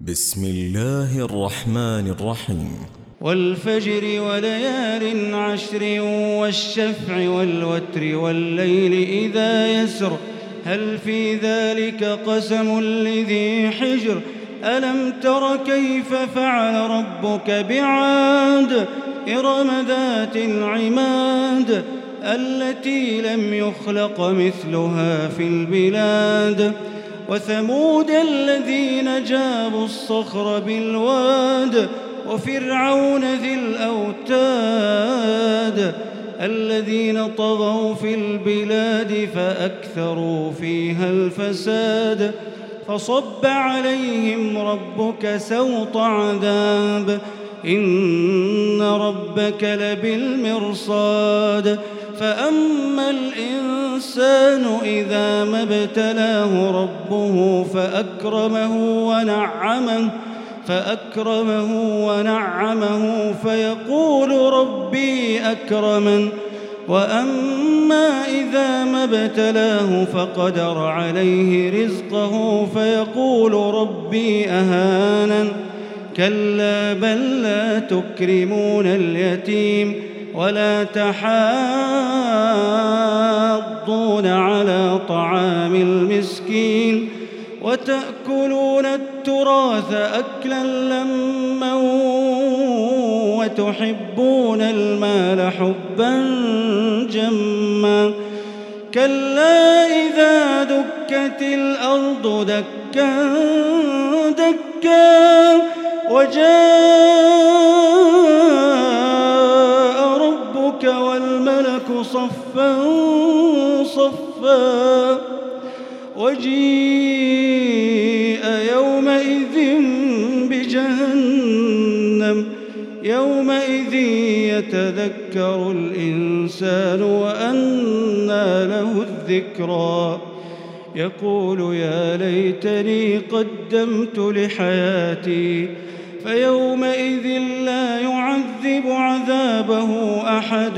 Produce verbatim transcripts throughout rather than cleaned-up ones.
بسم الله الرحمن الرحيم. والفجر وليال عشر والشفع والوتر والليل إذا يسر هل في ذلك قسم لذي حجر ألم تر كيف فعل ربك بعاد إرم ذات العماد التي لم يخلق مثلها في البلاد وثمود الذين جابوا الصخر بالواد وفرعون ذي الأوتاد الذين طغوا في البلاد فأكثروا فيها الفساد فصب عليهم ربك سوط عذاب إن ربك لبالمرصاد فأما الإنسان إذا ما ابتلاه ربه فأكرمه ونعمه فأكرمه ونعمه فيقول ربي أكرمن وأما إذا ما ابتلاه فقدر عليه رزقه فيقول ربي أهانن كلا بل لا تكرمون اليتيم ولا تحاضون على طعام المسكين وتأكلون التراث أكلا لما وتحبون المال حبا جما كلا إذا دكت الأرض دكا دكا وجاء ربك والملك صفا صفا وجيء يومئذ بجهنم يومئذ يتذكر الإنسان وأنى له الذكرى يقول يا ليتني قدمت لحياتي فيومئذ لا يعذب عذابه أحد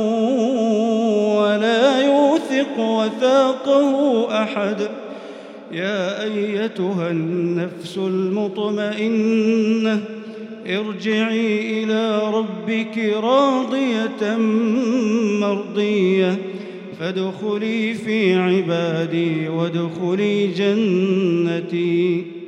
ولا يوثق وثاقه أحد يا أيتها النفس المطمئنة ارجعي إلى ربك راضية مرضية فادخلي في عبادي وادخلي جنتي.